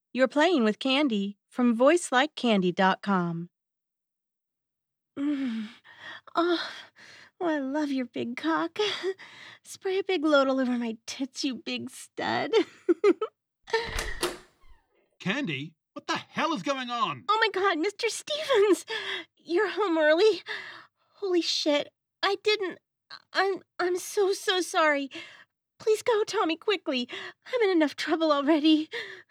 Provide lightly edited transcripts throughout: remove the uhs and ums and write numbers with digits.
You're playing with Candy from voicelikecandy.com. Mm. Oh, I love your big cock. Spray a big load all over my tits, you big stud. Candy, what the hell is going on? Oh my god, Mr. Stevens! You're home early? Holy shit. I didn't. I'm so sorry. Please go, Tommy, quickly. I'm in enough trouble already.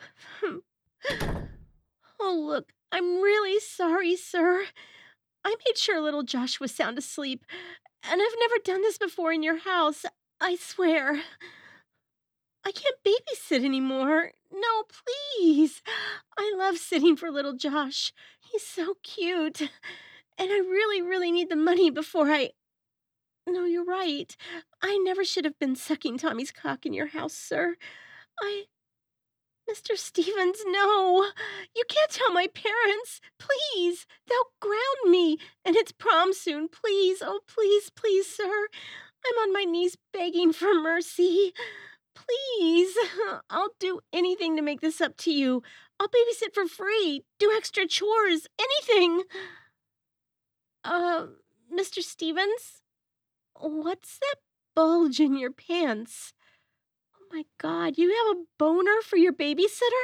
Oh, look, I'm really sorry, sir. I made sure little Josh was sound asleep, and I've never done this before in your house. I swear. I can't babysit anymore. No, please. I love sitting for little Josh. He's so cute. And I really need the money before I. No, you're right. I never should have been sucking Tommy's cock in your house, sir. I. Mr. Stevens, no. You can't tell my parents. Please. They'll ground me. And it's prom soon. Please. Oh, please, sir. I'm on my knees begging for mercy. Please. I'll do anything to make this up to you. I'll babysit for free, do extra chores, anything. Mr. Stevens? What's that bulge in your pants? Oh my god, you have a boner for your babysitter?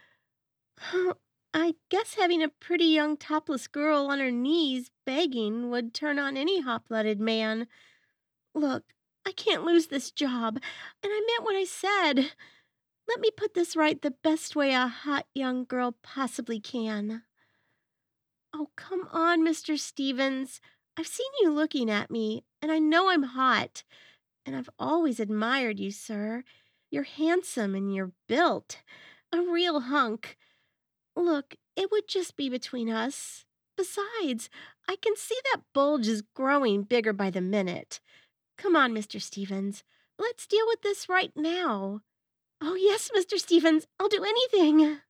I guess having a pretty young topless girl on her knees begging would turn on any hot-blooded man. Look, I can't lose this job, and I meant what I said. Let me put this right the best way a hot young girl possibly can. Oh, come on, Mr. Stevens. I've seen you looking at me, and I know I'm hot. And I've always admired you, sir. You're handsome and you're built. A real hunk. Look, it would just be between us. Besides, I can see that bulge is growing bigger by the minute. Come on, Mr. Stevens. Let's deal with this right now. Oh, yes, Mr. Stevens, I'll do anything.